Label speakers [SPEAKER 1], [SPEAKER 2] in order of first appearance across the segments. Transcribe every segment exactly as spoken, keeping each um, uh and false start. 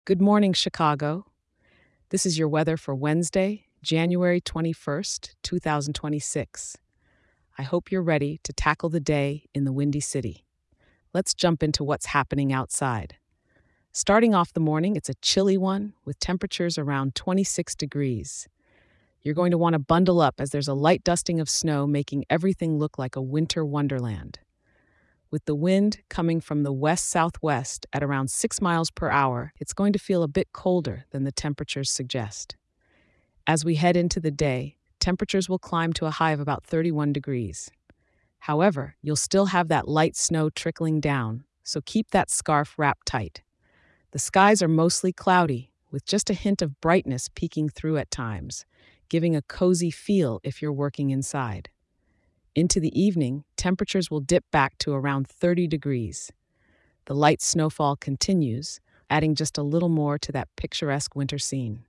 [SPEAKER 1] Good morning, Chicago. This is your weather for Wednesday, January twenty-first, two thousand twenty-six. I hope you're ready to tackle the day in the Windy City. Let's jump into what's happening outside. Starting off the morning, it's a chilly one with temperatures around twenty-six degrees. You're going to want to bundle up as there's a light dusting of snow, making everything look like a winter wonderland. With the wind coming from the west-southwest at around six miles per hour, it's going to feel a bit colder than the temperatures suggest. As we head into the day, temperatures will climb to a high of about thirty-one degrees. However, you'll still have that light snow trickling down, so keep that scarf wrapped tight. The skies are mostly cloudy, with just a hint of brightness peeking through at times, giving a cozy feel if you're working inside. Into the evening, temperatures will dip back to around thirty degrees. The light snowfall continues, adding just a little more to that picturesque winter scene.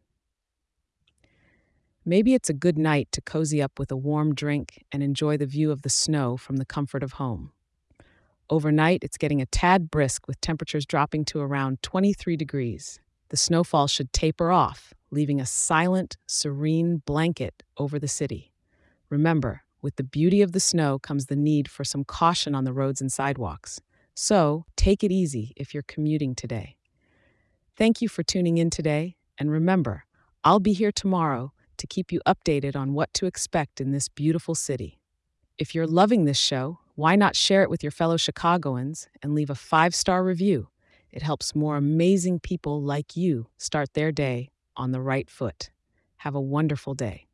[SPEAKER 1] Maybe it's a good night to cozy up with a warm drink and enjoy the view of the snow from the comfort of home. Overnight, it's getting a tad brisk with temperatures dropping to around twenty-three degrees. The snowfall should taper off, leaving a silent, serene blanket over the city. Remember, with the beauty of the snow comes the need for some caution on the roads and sidewalks. So, take it easy if you're commuting today. Thank you for tuning in today, and remember, I'll be here tomorrow to keep you updated on what to expect in this beautiful city. If you're loving this show, why not share it with your fellow Chicagoans and leave a five-star review? It helps more amazing people like you start their day on the right foot. Have a wonderful day.